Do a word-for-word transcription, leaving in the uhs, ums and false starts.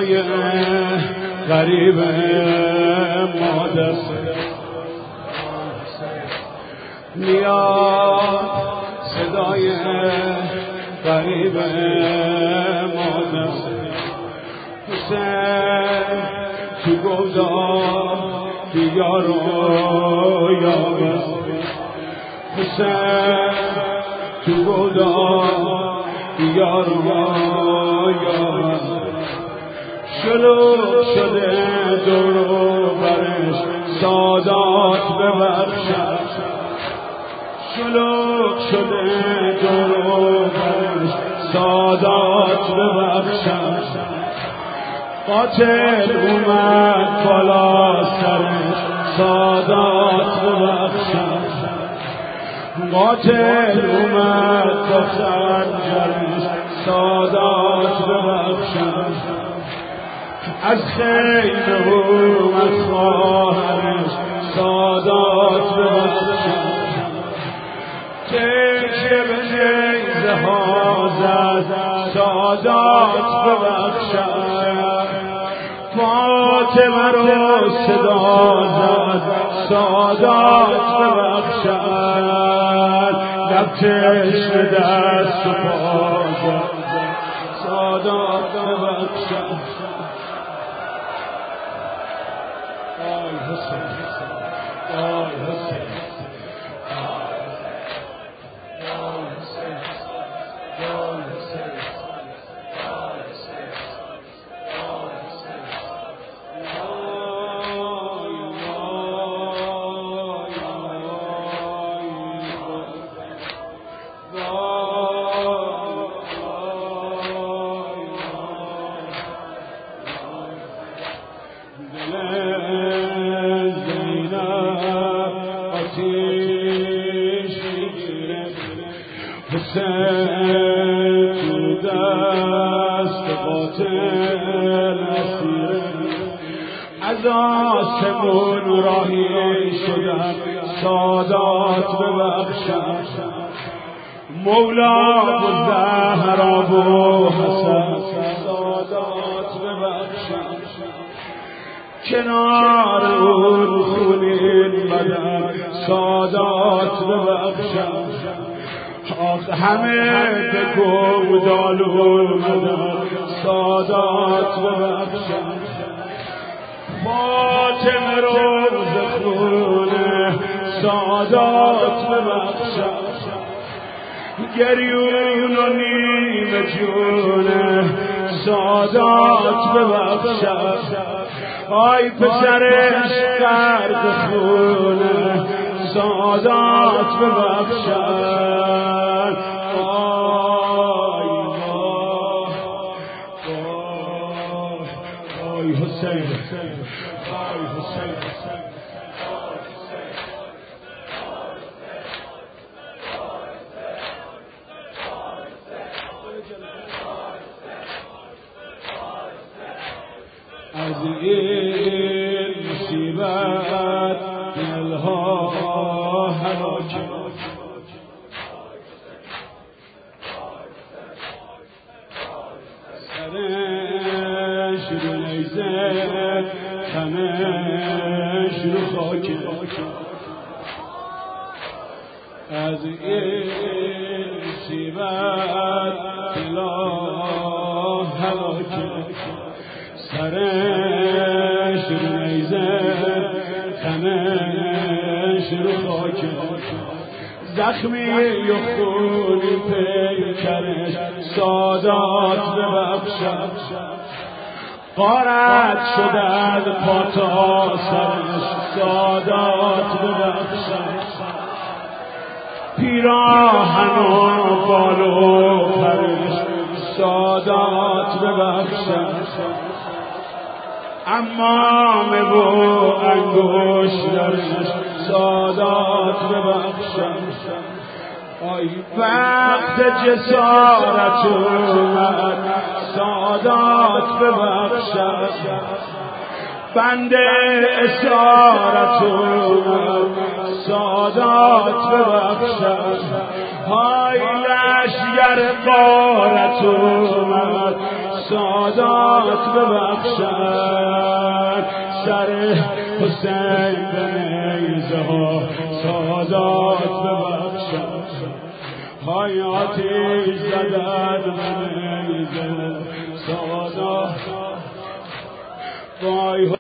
صدای غریب مادر میاد، صدای غریب مادر حسین تو گودار بیا رو یابه، حسین تو گودار بیا رو یابه، شلوغ شده دور برش سادات ببخشد، شلوغ شده دور برش سادات ببخشد، قاتل اومد بالا سرش سادات ببخشد، قاتل اومد با خنجرش سادات ببخشد، از خیمه اومد خواهرش سادات ببخشد، تکیه به نیزه ها زد سادات ببخشد، فاطمه رو صدا زد سادات ببخشد، لب تشنه دست و پا زد سادات ببخشد. آی حسین، آی حسین، حسین تو دست قاتل اسیره، از آسمون راهی شدن سادات ببخشد، مولا و زهرا و حسن سادات ببخشد، کنار اون خونین بدن سادات ببخشد، آخ همه به گودال اومدن سادات ببخشد، فاطمه روز خونه سادات ببخشد، گریون و نیمه جونه سادات ببخشد، آی پسرش غرق خونه سادات ببخشد، آی وای آی حسین، آی حسین، از این مصیبت دلها هلاکه، سرش رو نیزه خمش رو خاکه، از این مصیبت دلها هلاکه، سرش رو نیزه خمش رو خاکه، زخمی و خونی پیکرش سادات ببخشد، غارت شده از پا تا سرش سادات ببخشد، پیراهن و بال و پرش سادات ببخشد، امامه و انگشترش سادات ببخشد، آی وقت جسارت اومد سادات ببخشد، بنده اسارت اومد سادات ببخشد، های لشگر غارت اومد سادات سادات ببخشن سر حسین به نیزه ها سادات ببخشن های آتیش زدن به نیزه سادات وای